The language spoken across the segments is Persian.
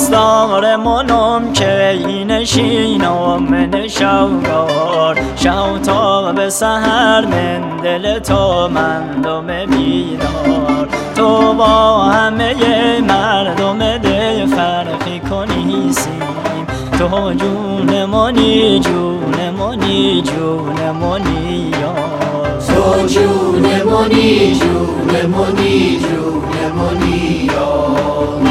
خواستار منم که این شینم من شوگار شو تا به سحر من دل تو مندم بیدار تو با همه مردم دل فرقی کنی سیم تو جون منی جون منی جون منی یار تو جون منی جون منی جون منی یار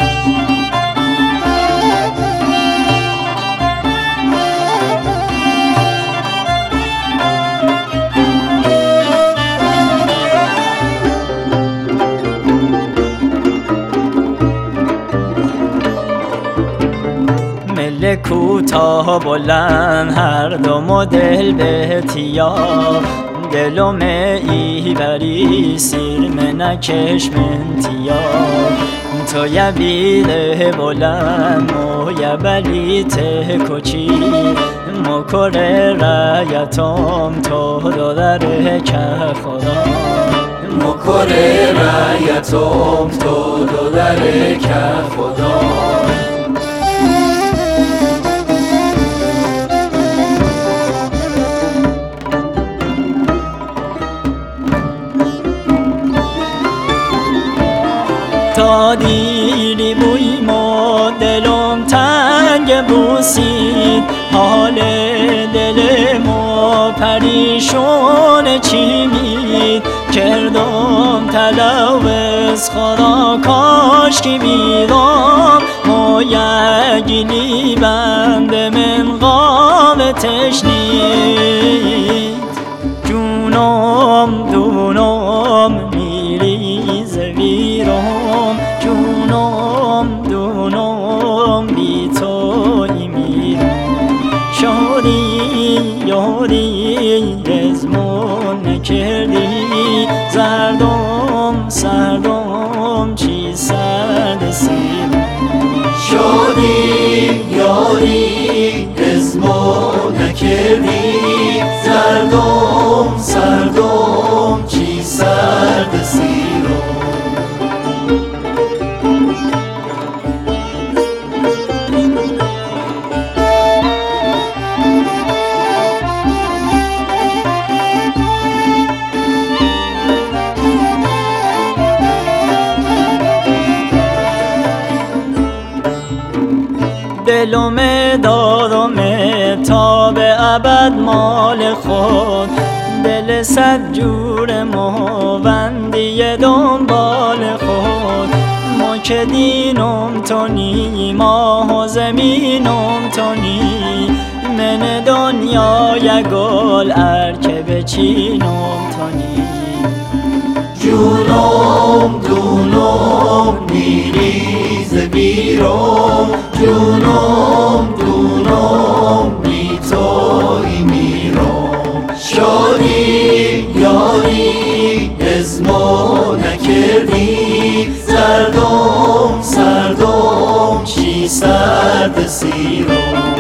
کوتاه بلند هر دو مدل به تیاب دلم ایوری سیر منکش من تیاب تو یبیله بلند مو یبلیت کچی مکر رایتم تو دو در که خدا مکر رایتم تو دو در که خدا تا دیری بویم و دلم تنگ بوسید حال دلمو پریشون چیمید کردم تلوث خدا کاش که بیدم مایگینی بند من قاب تشنید جونم دونم میریز ویرم جونم دونم بی توی میرم شادی یادی ازمون نکردی زردم سردم چی سرد سیرم شادی یادی ازمون نکردی زردم سردم چی سرد سیرم دلم دادم تا به ابد مال خود دل صد جور موندی دنبال خود ما که دینم تونی ماه و زمینم تونی من دنیا یک گل ارکه بچینم تونی جونم دونم میریز بیرم جونم دونم بی توی میرم شادی یاری ازمو نکردی زردم سردم چی سرد سیرم